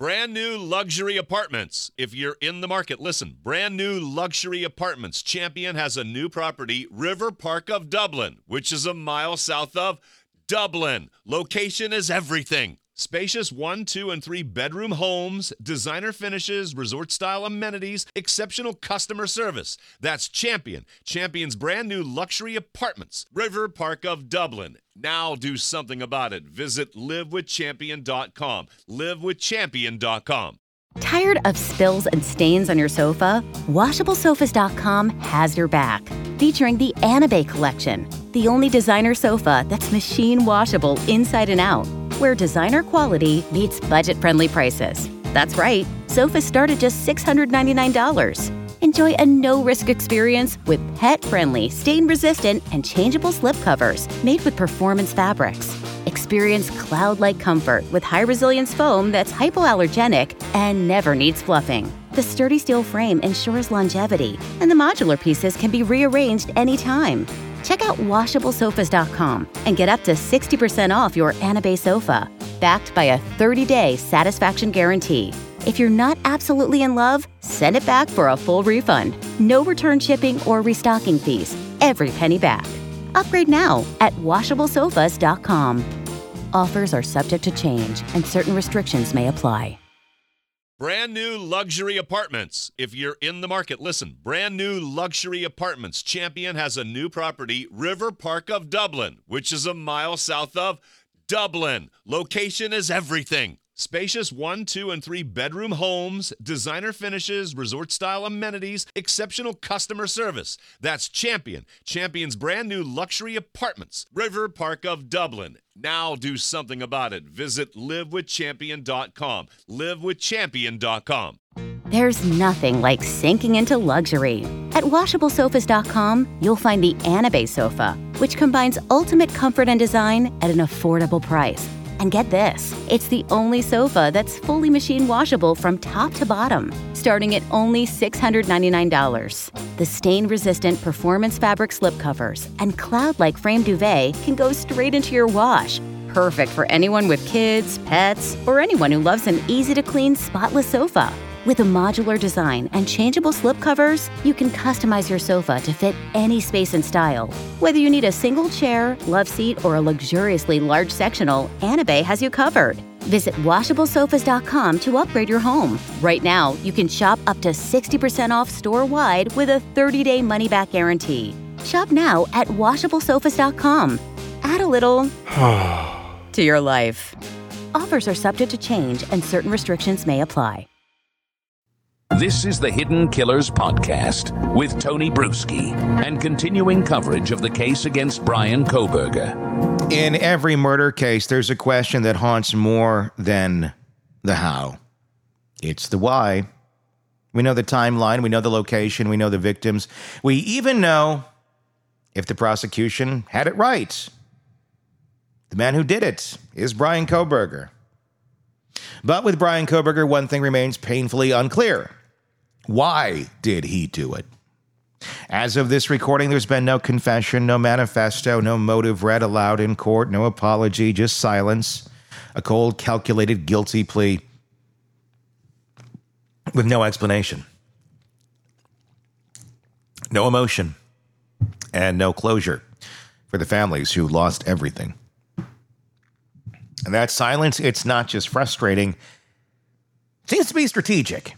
Brand new luxury apartments. If you're in the market, listen. Brand new luxury apartments. Champion has a new property, River Park of Dublin, which is a mile south of Dublin. Location is everything. Spacious 1, 2, and 3 bedroom homes, designer finishes, resort-style amenities, exceptional customer service. That's Champion. Champion's brand new luxury apartments, River Park of Dublin. Now do something about it. Visit livewithchampion.com. livewithchampion.com. Tired of spills and stains on your sofa? WashableSofas.com has your back. Featuring the Anabay collection, the only designer sofa that's machine washable inside and out, where designer quality meets budget-friendly prices. That's right, sofas start at just $699. Enjoy a no-risk experience with pet-friendly, stain-resistant, and changeable slipcovers made with performance fabrics. Experience cloud-like comfort with high-resilience foam that's hypoallergenic and never needs fluffing. The sturdy steel frame ensures longevity, and the modular pieces can be rearranged anytime. Check out WashableSofas.com and get up to 60% off your Anabay sofa, backed by a 30-day satisfaction guarantee. If you're not absolutely in love, send it back for a full refund. No return shipping or restocking fees. Every penny back. Upgrade now at WashableSofas.com. Offers are subject to change and certain restrictions may apply. Brand new luxury apartments. If you're in the market, listen. Brand new luxury apartments. Champion has a new property, River Park of Dublin, which is a mile south of Dublin. Location is everything. Spacious 1, 2, and 3 bedroom homes, designer finishes, resort-style amenities, exceptional customer service. That's Champion. Champion's brand new luxury apartments, River Park of Dublin. Now do something about it. Visit livewithchampion.com. livewithchampion.com. There's nothing like sinking into luxury. At WashableSofas.com, you'll find the Anabay sofa, which combines ultimate comfort and design at an affordable price. And get this, it's the only sofa that's fully machine washable from top to bottom, starting at only $699. The stain-resistant performance fabric slipcovers and cloud-like frame duvet can go straight into your wash. Perfect for anyone with kids, pets, or anyone who loves an easy-to-clean, spotless sofa. With a modular design and changeable slipcovers, you can customize your sofa to fit any space and style. Whether you need a single chair, love seat, or a luxuriously large sectional, Anabay has you covered. Visit WashableSofas.com to upgrade your home. Right now, you can shop up to 60% off store-wide with a 30-day money-back guarantee. Shop now at WashableSofas.com. Add a little to your life. Offers are subject to change and certain restrictions may apply. This is the Hidden Killers Podcast with Tony Bruschi and continuing coverage of the case against Bryan Kohberger. In every murder case, there's a question that haunts more than the how. It's the why. We know the timeline, we know the location, we know the victims. We even know if the prosecution had it right. The man who did it is Bryan Kohberger. But with Bryan Kohberger, one thing remains painfully unclear. Why did he do it? As of this recording, there's been no confession, no manifesto, no motive read aloud in court, no apology, just silence, a cold, calculated, guilty plea with no explanation, no emotion, and no closure for the families who lost everything. And that silence, it's not just frustrating, it seems to be strategic.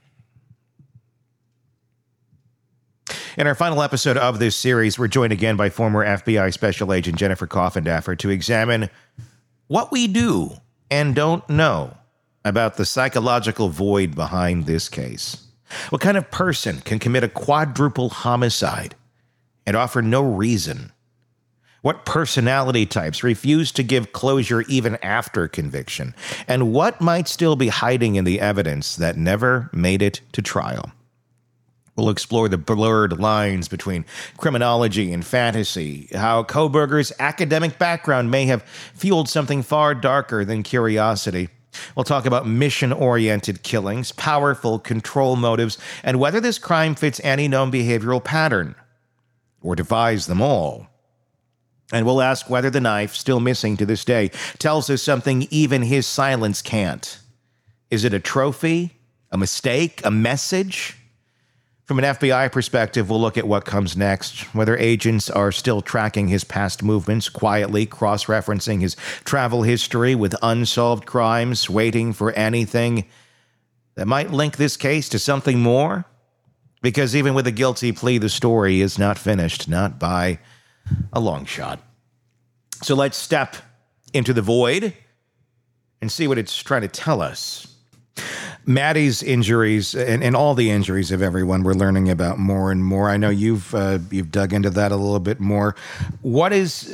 In our final episode of this series, we're joined again by former FBI Special Agent Jennifer Coffindaffer to examine what we do and don't know about the psychological void behind this case. What kind of person can commit a quadruple homicide and offer no reason? What personality types refuse to give closure even after conviction? And what might still be hiding in the evidence that never made it to trial? We'll explore the blurred lines between criminology and fantasy, how Kohberger's academic background may have fueled something far darker than curiosity. We'll talk about mission-oriented killings, powerful control motives, and whether this crime fits any known behavioral pattern, or defies them all. And we'll ask whether the knife, still missing to this day, tells us something even his silence can't. Is it a trophy, a mistake, a message? From an FBI perspective, we'll look at what comes next, whether agents are still tracking his past movements, quietly cross-referencing his travel history with unsolved crimes, waiting for anything that might link this case to something more. Because even with a guilty plea, the story is not finished, not by a long shot. So let's step into the void and see what it's trying to tell us. Maddie's injuries and all the injuries of everyone we're learning about more and more. I know you've dug into that a little bit more. What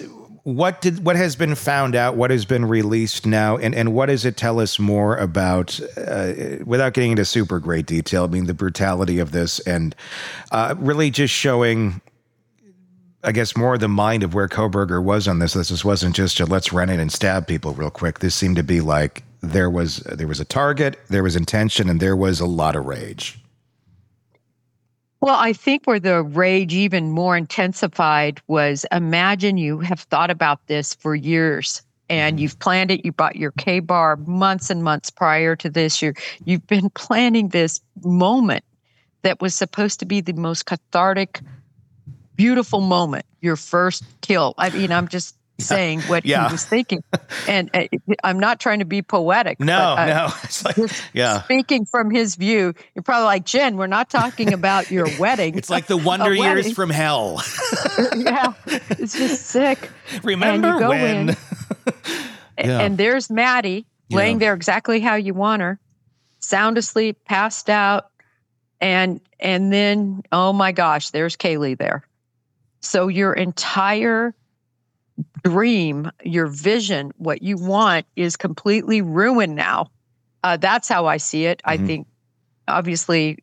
has been found out? What has been released now? And what does it tell us more about, without getting into super great detail, I mean, the brutality of this and really just showing, I guess, more of the mind of where Kohberger was on this. This wasn't just a let's run in and stab people real quick. This seemed to be like there was a target, there was intention, and there was a lot of rage. Well, I think where the rage even more intensified was, imagine you have thought about this for years and you've planned it. You bought your K-bar months and months prior to this. You've been planning this moment that was supposed to be the most cathartic, beautiful moment, your first kill. I mean, I'm just saying what he was thinking. And I'm not trying to be poetic. No. It's like, speaking from his view, you're probably like, Jen, we're not talking about your wedding. It's like the Wonder Years from hell. Yeah, it's just sick. Remember when? And there's Maddie laying there exactly how you want her, sound asleep, passed out. And then, oh my gosh, there's Kaylee there. So your entire dream, your vision, what you want is completely ruined now. That's how I see it. I think, obviously,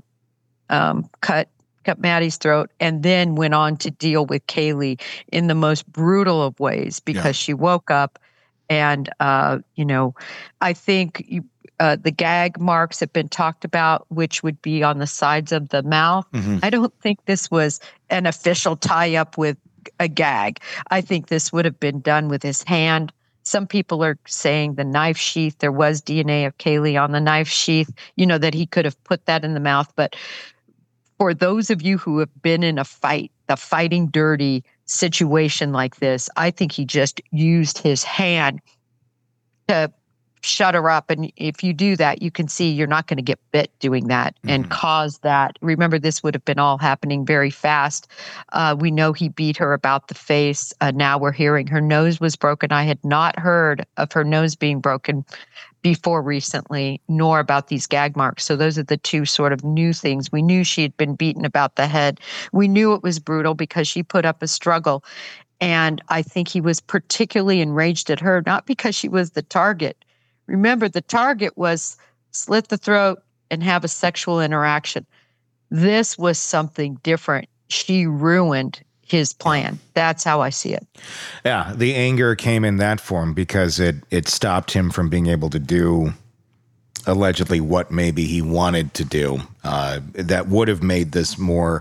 cut Maddie's throat and then went on to deal with Kaylee in the most brutal of ways because she woke up and, I think the gag marks have been talked about, which would be on the sides of the mouth. I don't think this was an official tie-up with a gag. I think this would have been done with his hand. Some people are saying the knife sheath, there was DNA of Kaylee on the knife sheath, that he could have put that in the mouth. But for those of you who have been in a fighting dirty situation like this, I think he just used his hand to shut her up. And if you do that, you can see you're not going to get bit doing that and cause that. Remember, this would have been all happening very fast. We know he beat her about the face. Now we're hearing her nose was broken. I had not heard of her nose being broken before recently, nor about these gag marks. So those are the two sort of new things. We knew she had been beaten about the head. We knew it was brutal because she put up a struggle. And I think he was particularly enraged at her, not because she was the target. Remember, the target was slit the throat and have a sexual interaction. This was something different. She ruined his plan. That's how I see it. Yeah, the anger came in that form because it stopped him from being able to do allegedly what maybe he wanted to do. That would have made this more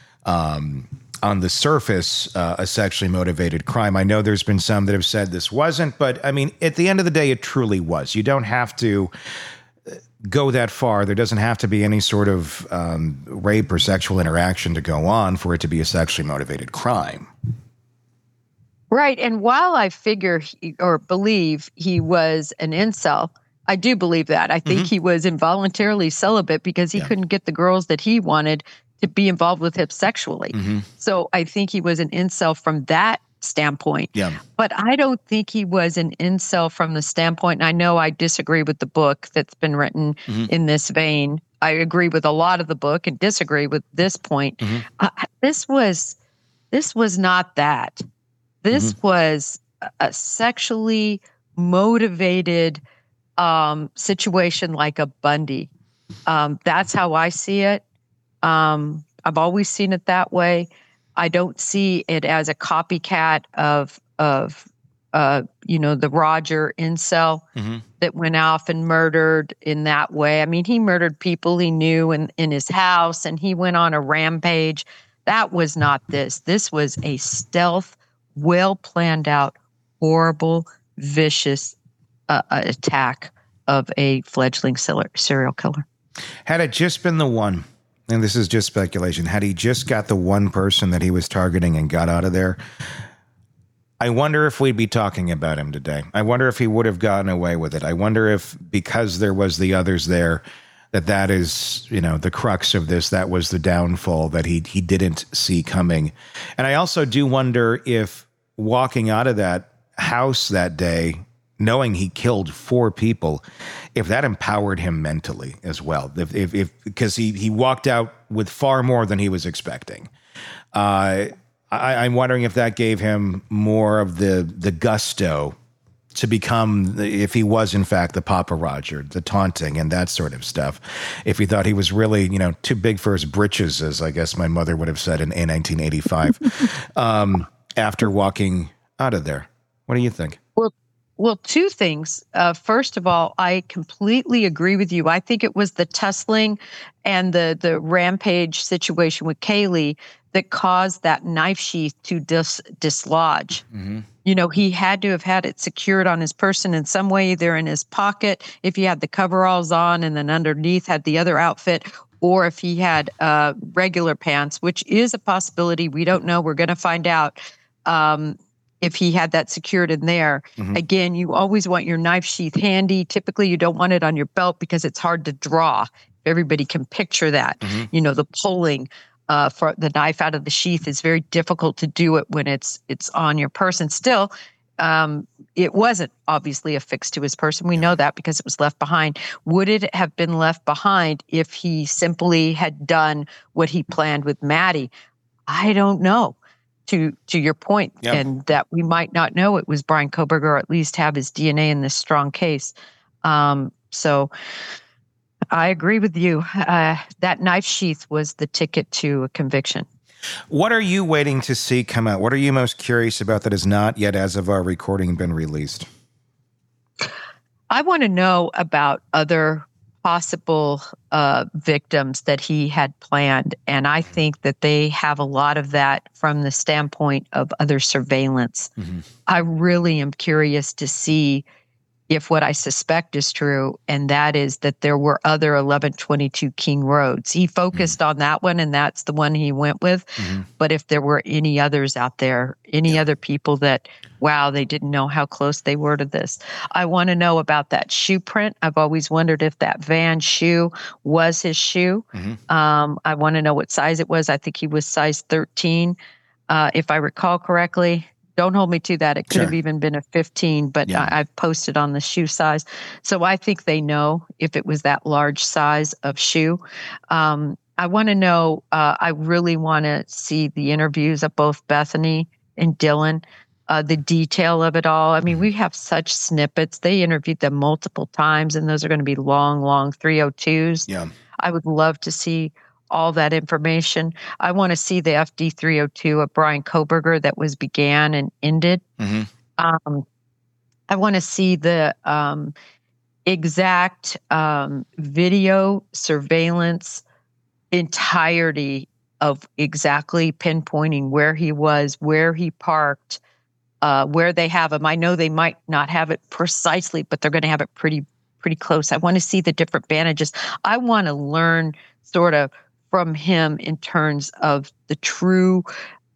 on the surface, a sexually motivated crime. I know there's been some that have said this wasn't, but I mean, at the end of the day, it truly was. You don't have to go that far. There doesn't have to be any sort of rape or sexual interaction to go on for it to be a sexually motivated crime. Right. And while I figure or believe he was an incel, I do believe that. I think he was involuntarily celibate because he couldn't get the girls that he wanted to be involved with him sexually. So I think he was an incel from that standpoint. But I don't think he was an incel from the standpoint, and I know I disagree with the book that's been written in this vein. I agree with a lot of the book and disagree with this point. This was not that. This was a sexually motivated situation like a Bundy. That's how I see it. I've always seen it that way. I don't see it as a copycat of the Roger incel that went off and murdered in that way. I mean, he murdered people he knew in his house, and he went on a rampage. That was not this. This was a stealth, well planned out, horrible, vicious attack of a fledgling serial killer. Had it just been the one, and this is just speculation, had he just got the one person that he was targeting and got out of there, I wonder if we'd be talking about him today. I wonder if he would have gotten away with it. I wonder if, because there was the others there, that is, the crux of this, that was the downfall that he didn't see coming. And I also do wonder if walking out of that house that day, knowing he killed 4 people, if that empowered him mentally as well. If because he walked out with far more than he was expecting. I'm wondering if that gave him more of the gusto to become, if he was in fact the Papa Roger, the taunting and that sort of stuff. If he thought he was really, too big for his britches, as I guess my mother would have said in 1985, after walking out of there. What do you think? Well, 2 things. First of all, I completely agree with you. I think it was the tussling and the rampage situation with Kaylee that caused that knife sheath to dislodge. Mm-hmm. He had to have had it secured on his person in some way, either in his pocket, if he had the coveralls on and then underneath had the other outfit, or if he had regular pants, which is a possibility. We don't know. We're going to find out if he had that secured in there. Mm-hmm. Again, you always want your knife sheath handy. Typically, you don't want it on your belt because it's hard to draw. Everybody can picture that. Mm-hmm. The pulling for the knife out of the sheath is very difficult to do it when it's on your person. Still, it wasn't obviously affixed to his person. We know that because it was left behind. Would it have been left behind if he simply had done what he planned with Maddie? I don't know. To your point, yep. And that we might not know it was Bryan Kohberger, or at least have his DNA in this strong case. So I agree with you. That knife sheath was the ticket to a conviction. What are you waiting to see come out? What are you most curious about that has not yet, as of our recording, been released? I want to know about other possible victims that he had planned. And I think that they have a lot of that from the standpoint of other surveillance. Mm-hmm. I really am curious to see if what I suspect is true, and that is that there were other 1122 King Roads. He focused on that one, and that's the one he went with. Mm-hmm. But if there were any others out there, any other people that, wow, they didn't know how close they were to this. I want to know about that shoe print. I've always wondered if that Van shoe was his shoe. Mm-hmm. I want to know what size it was. I think he was size 13, if I recall correctly. Don't hold me to that. It could have even been a 15, but I've posted on the shoe size. So I think they know if it was that large size of shoe. I want to know, I really want to see the interviews of both Bethany and Dylan, the detail of it all. I mean, we have such snippets. They interviewed them multiple times, and those are going to be long 302s. Yeah. I would love to see all that information. I want to see the FD 302 of Bryan Kohberger that was began and ended. Mm-hmm. I want to see the exact video surveillance entirety of exactly pinpointing where he was, where he parked, where they have him. I know they might not have it precisely, but they're going to have it pretty close. I want to see the different bandages. I want to learn sort of from him in terms of the true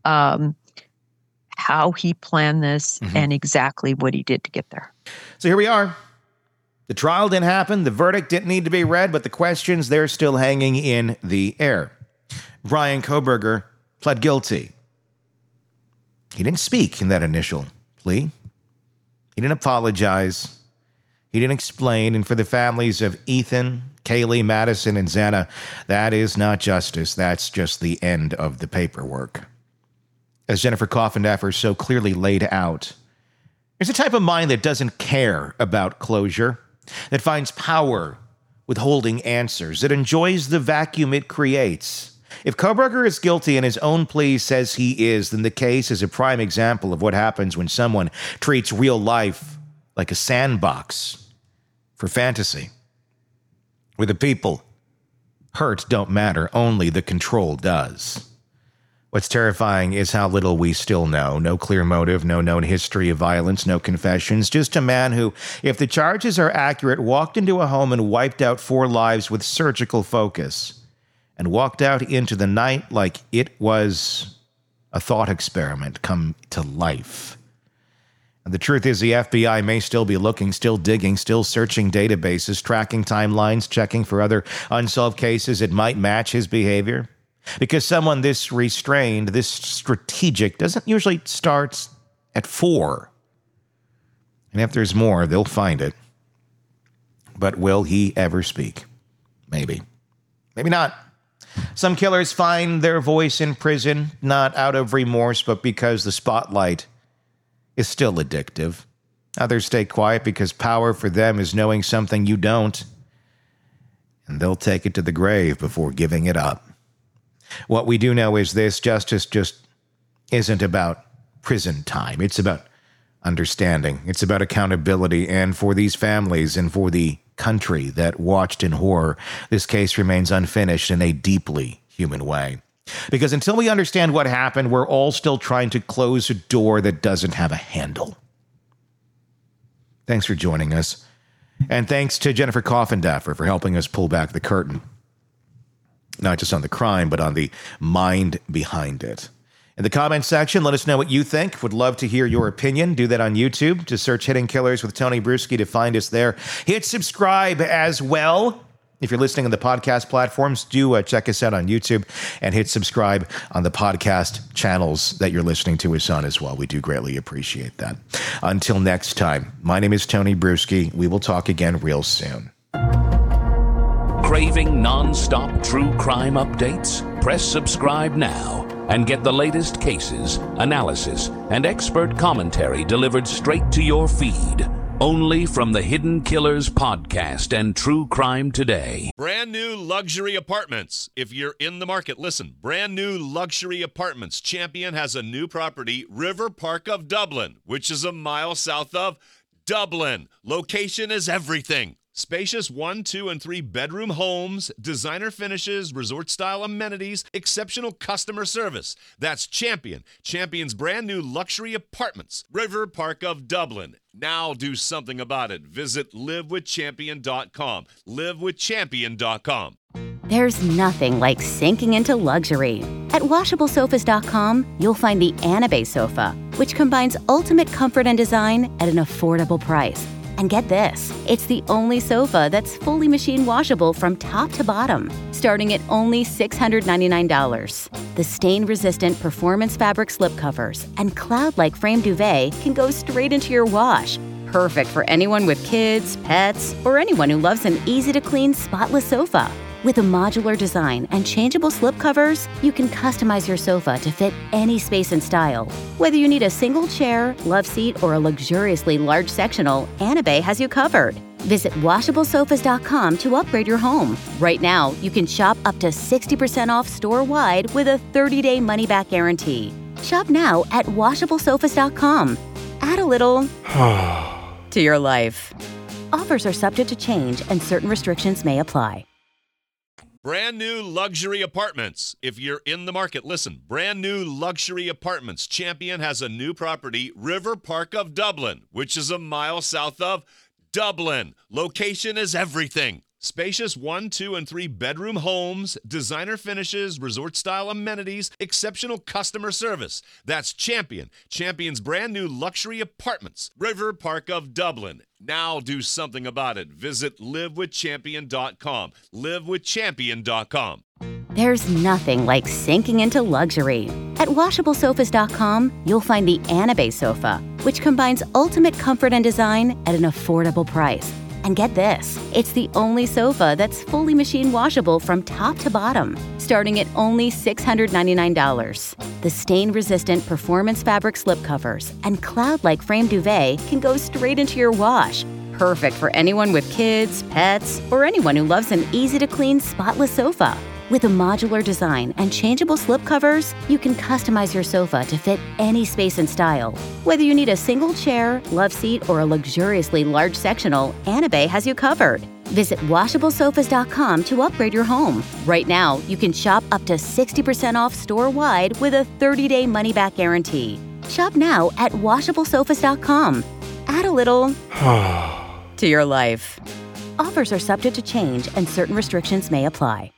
how he planned this and exactly what he did to get there. So here we are. The trial didn't happen. The verdict didn't need to be read, but the questions, they're still hanging in the air. Bryan Kohberger pled guilty. He didn't speak in that initial plea. He didn't apologize. He didn't explain. And for the families of Ethan, Kaylee, Madison, and Xana, that is not justice. That's just the end of the paperwork. As Jennifer Coffindaffer so clearly laid out, there's a type of mind that doesn't care about closure, that finds power with holding answers, that enjoys the vacuum it creates. If Kohberger is guilty and his own plea says he is, then the case is a prime example of what happens when someone treats real life like a sandbox for fantasy, where the people hurt don't matter, only the control does. What's terrifying is how little we still know. No clear motive, no known history of violence, no confessions. Just a man who, if the charges are accurate, walked into a home and wiped out 4 lives with surgical focus, and walked out into the night like it was a thought experiment come to life. And the truth is, the FBI may still be looking, still digging, still searching databases, tracking timelines, checking for other unsolved cases that might match his behavior. Because someone this restrained, this strategic, doesn't usually start at 4. And if there's more, they'll find it. But will he ever speak? Maybe. Maybe not. Some killers find their voice in prison, not out of remorse, but because the spotlight is still addictive. Others stay quiet because power for them is knowing something you don't. And they'll take it to the grave before giving it up. What we do know is this: justice just isn't about prison time. It's about understanding. It's about accountability. And for these families and for the country that watched in horror, this case remains unfinished in a deeply human way. Because until we understand what happened, we're all still trying to close a door that doesn't have a handle. Thanks for joining us. And thanks to Jennifer Coffindaffer for helping us pull back the curtain. Not just on the crime, but on the mind behind it. In the comments section, let us know what you think. Would love to hear your opinion. Do that on YouTube. Just search Hidden Killers with Tony Bruschi to find us there. Hit subscribe as well. If you're listening on the podcast platforms, do check us out on YouTube and hit subscribe on the podcast channels that you're listening to us on as well. We do greatly appreciate that. Until next time, my name is Tony Bruschi. We will talk again real soon. Craving non-stop true crime updates? Press subscribe now and get the latest cases, analysis, and expert commentary delivered straight to your feed. Only from the Hidden Killers podcast and True Crime Today. Brand new luxury apartments. If you're in the market, listen. Brand new luxury apartments. Champion has a new property, River Park of Dublin, which is a mile south of Dublin. Location is everything. Spacious 1, 2, and 3 bedroom homes, designer finishes, resort-style amenities, exceptional customer service. That's Champion. Champion's brand new luxury apartments. River Park of Dublin. Now do something about it. Visit livewithchampion.com. livewithchampion.com. There's nothing like sinking into luxury. At WashableSofas.com, you'll find the Anabe sofa, which combines ultimate comfort and design at an affordable price. And get this, it's the only sofa that's fully machine washable from top to bottom, starting at only $699. The stain-resistant performance fabric slipcovers and cloud-like frame duvet can go straight into your wash. Perfect for anyone with kids, pets, or anyone who loves an easy-to-clean, spotless sofa. With a modular design and changeable slipcovers, you can customize your sofa to fit any space and style. Whether you need a single chair, love seat, or a luxuriously large sectional, Anabe has you covered. Visit WashableSofas.com to upgrade your home. Right now, you can shop up to 60% off store-wide with a 30-day money-back guarantee. Shop now at WashableSofas.com. Add a little to your life. Offers are subject to change and certain restrictions may apply. Brand new luxury apartments. If you're in the market, listen. Brand new luxury apartments. Champion has a new property, River Park of Dublin, which is a mile south of Dublin. Location is everything. Spacious 1, 2, and 3 bedroom homes, designer finishes, resort-style amenities, exceptional customer service. That's Champion. Champion's brand new luxury apartments. River Park of Dublin. Now do something about it. Visit livewithchampion.com. livewithchampion.com. There's nothing like sinking into luxury. At WashableSofas.com, you'll find the Anabe sofa, which combines ultimate comfort and design at an affordable price. And get this, it's the only sofa that's fully machine washable from top to bottom, starting at only $699. The stain-resistant performance fabric slipcovers and cloud-like frame duvet can go straight into your wash. Perfect for anyone with kids, pets, or anyone who loves an easy-to-clean, spotless sofa. With a modular design and changeable slipcovers, you can customize your sofa to fit any space and style. Whether you need a single chair, love seat, or a luxuriously large sectional, Anabe has you covered. Visit WashableSofas.com to upgrade your home. Right now, you can shop up to 60% off store-wide with a 30-day money-back guarantee. Shop now at WashableSofas.com. Add a little to your life. Offers are subject to change and certain restrictions may apply.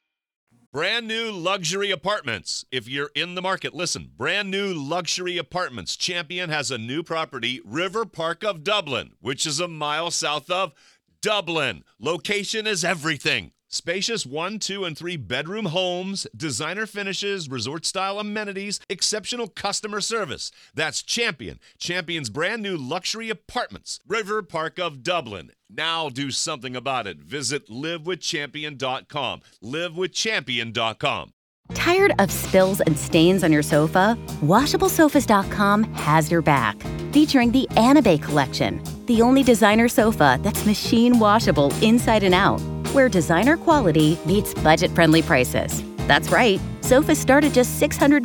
Brand new luxury apartments. If you're in the market, listen. Brand new luxury apartments. Champion has a new property, River Park of Dublin, which is a mile south of Dublin. Location is everything. Spacious 1, 2, and 3 bedroom homes, designer finishes, resort-style amenities, exceptional customer service. That's Champion. Champion's brand new luxury apartments, River Park of Dublin. Now do something about it. Visit livewithchampion.com. livewithchampion.com. Tired of spills and stains on your sofa? WashableSofas.com has your back. Featuring the Anabay collection, the only designer sofa that's machine washable inside and out, where designer quality meets budget-friendly prices. That's right, sofas start at just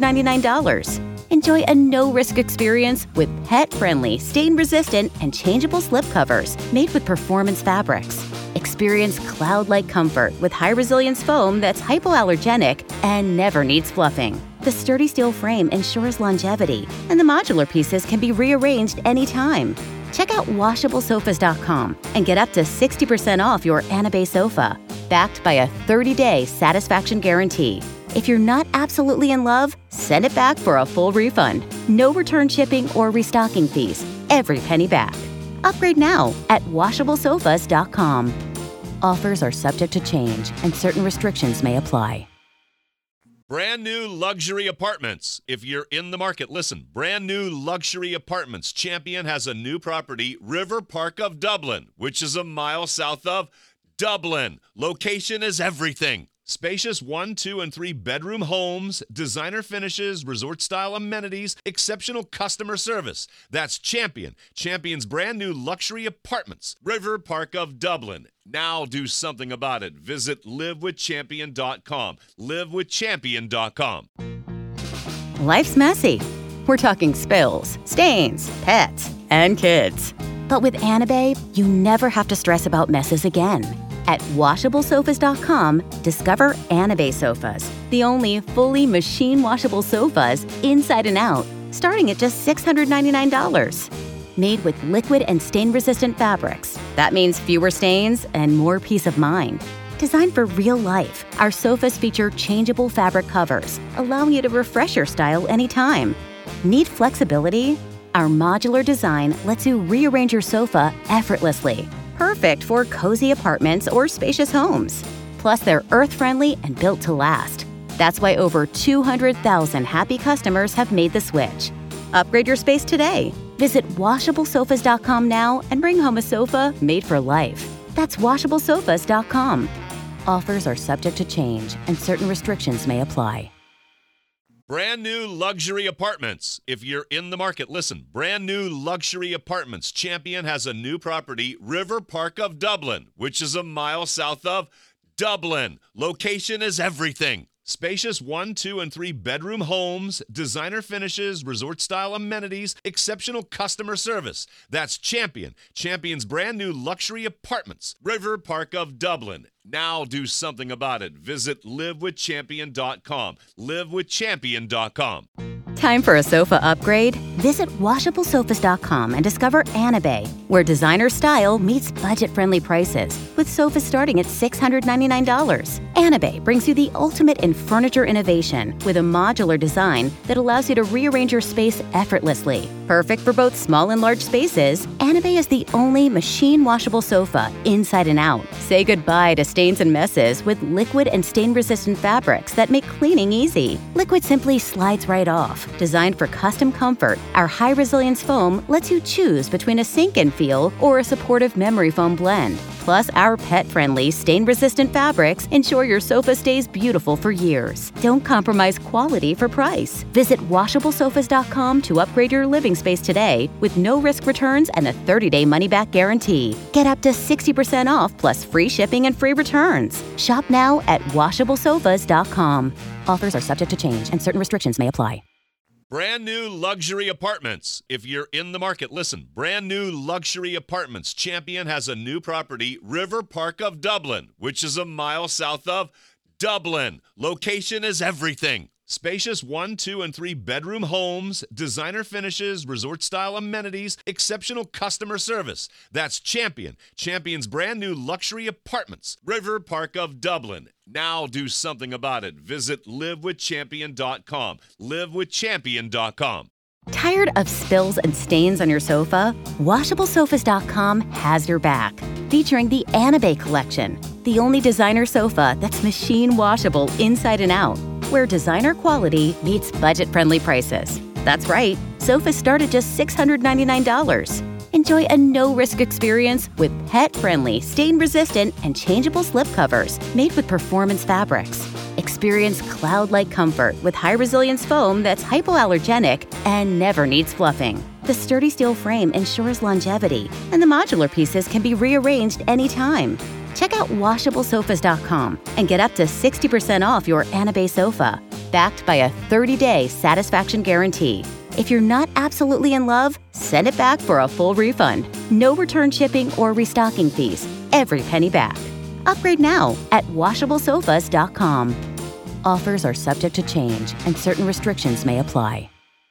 $699. Enjoy a no-risk experience with pet-friendly, stain-resistant, and changeable slip covers made with performance fabrics. Experience cloud-like comfort with high-resilience foam that's hypoallergenic and never needs fluffing. The sturdy steel frame ensures longevity, and the modular pieces can be rearranged anytime. Check out WashableSofas.com and get up to 60% off your Anabay sofa, backed by a 30-day satisfaction guarantee. If you're not absolutely in love, send it back for a full refund. No return shipping or restocking fees. Every penny back. Upgrade now at WashableSofas.com. Offers are subject to change and certain restrictions may apply. Brand new luxury apartments. If you're in the market, listen. Brand new luxury apartments. Champion has a new property, River Park of Dublin, which is a mile south of Dublin. Location is everything. Spacious 1, 2, and 3 bedroom homes, designer finishes, resort-style amenities, exceptional customer service. That's Champion. Champion's brand new luxury apartments, River Park of Dublin. Now do something about it. Visit livewithchampion.com. livewithchampion.com. Life's messy. We're talking spills, stains, pets, and kids. But with Anabay, you never have to stress about messes again. At WashableSofas.com, discover Anabay sofas, the only fully machine-washable sofas inside and out, starting at just $699. Made with liquid and stain-resistant fabrics. That means fewer stains and more peace of mind. Designed for real life, our sofas feature changeable fabric covers, allowing you to refresh your style anytime. Need flexibility? Our modular design lets you rearrange your sofa effortlessly. Perfect for cozy apartments or spacious homes. Plus, they're earth-friendly and built to last. That's why over 200,000 happy customers have made the switch. Upgrade your space today. Visit WashableSofas.com now and bring home a sofa made for life. That's WashableSofas.com. Offers are subject to change and certain restrictions may apply. Brand new luxury apartments. If you're in the market, listen. Brand new luxury apartments. Champion has a new property, River Park of Dublin, which is a mile south of Dublin. Location is everything. Spacious 1, 2, and 3 bedroom homes, designer finishes, resort-style amenities, exceptional customer service. That's Champion. Champion's brand new luxury apartments, River Park of Dublin. Now do something about it. Visit livewithchampion.com. livewithchampion.com. Time for a sofa upgrade? Visit WashableSofas.com and discover Anabay, where designer style meets budget-friendly prices, with sofas starting at $699. Anabay brings you the ultimate in furniture innovation with a modular design that allows you to rearrange your space effortlessly. Perfect for both small and large spaces, Anabay is the only machine-washable sofa inside and out. Say goodbye to stains and messes with liquid and stain-resistant fabrics that make cleaning easy. Liquid simply slides right off. Designed for custom comfort, our high-resilience foam lets you choose between a sink-in feel or a supportive memory foam blend. Plus, our pet-friendly, stain-resistant fabrics ensure your sofa stays beautiful for years. Don't compromise quality for price. Visit WashableSofas.com to upgrade your living space today with no-risk returns and a 30-day money-back guarantee. Get up to 60% off plus free shipping and free returns. Shop now at WashableSofas.com. Offers are subject to change and certain restrictions may apply. Brand new luxury apartments. If you're in the market, listen. Brand new luxury apartments. Champion has a new property, River Park of Dublin, which is a mile south of Dublin. Location is everything. Spacious 1, 2, and 3 bedroom homes, designer finishes, resort-style amenities, exceptional customer service. That's Champion. Champion's brand new luxury apartments, River Park of Dublin. Now do something about it. Visit livewithchampion.com. Livewithchampion.com. Tired of spills and stains on your sofa? WashableSofas.com has your back. Featuring the Anabay collection, the only designer sofa that's machine washable inside and out, where designer quality meets budget-friendly prices. That's right, sofas start at just $699. Enjoy a no-risk experience with pet-friendly, stain-resistant, and changeable slipcovers made with performance fabrics. Experience cloud-like comfort with high-resilience foam that's hypoallergenic and never needs fluffing. The sturdy steel frame ensures longevity, and the modular pieces can be rearranged anytime. Check out WashableSofas.com and get up to 60% off your Anabay sofa, backed by a 30-day satisfaction guarantee. If you're not absolutely in love, send it back for a full refund. No return shipping or restocking fees. Every penny back. Upgrade now at WashableSofas.com. Offers are subject to change and certain restrictions may apply.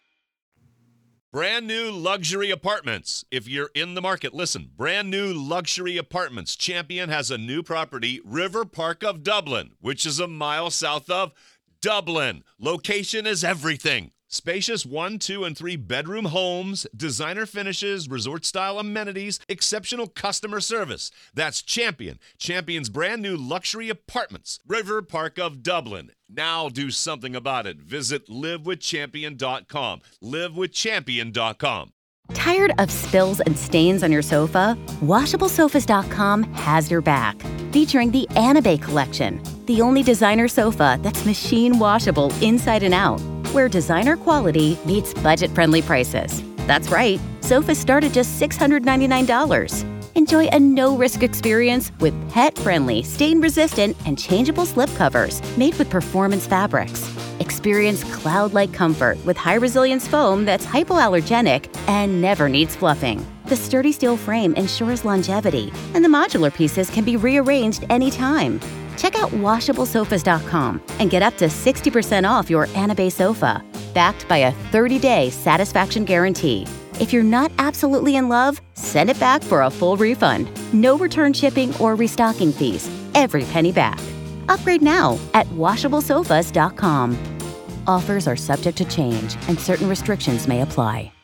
Brand new luxury apartments. If you're in the market, listen. Brand new luxury apartments. Champion has a new property, River Park of Dublin, which is a mile south of Dublin. Location is everything. Spacious 1, 2, and 3 bedroom homes, designer finishes, resort-style amenities, exceptional customer service. That's Champion. Champion's brand new luxury apartments, River Park of Dublin. Now do something about it. Visit livewithchampion.com. Livewithchampion.com. Tired of spills and stains on your sofa? WashableSofas.com has your back. Featuring the Anabay collection, the only designer sofa that's machine washable inside and out, where designer quality meets budget-friendly prices. That's right, sofas start at just $699. Enjoy a no-risk experience with pet-friendly, stain-resistant, and changeable slipcovers made with performance fabrics. Experience cloud-like comfort with high-resilience foam that's hypoallergenic and never needs fluffing. The sturdy steel frame ensures longevity, and the modular pieces can be rearranged anytime. Check out WashableSofas.com and get up to 60% off your Anabay sofa, backed by a 30-day satisfaction guarantee. If you're not absolutely in love, send it back for a full refund. No return shipping or restocking fees. Every penny back. Upgrade now at WashableSofas.com. Offers are subject to change and certain restrictions may apply.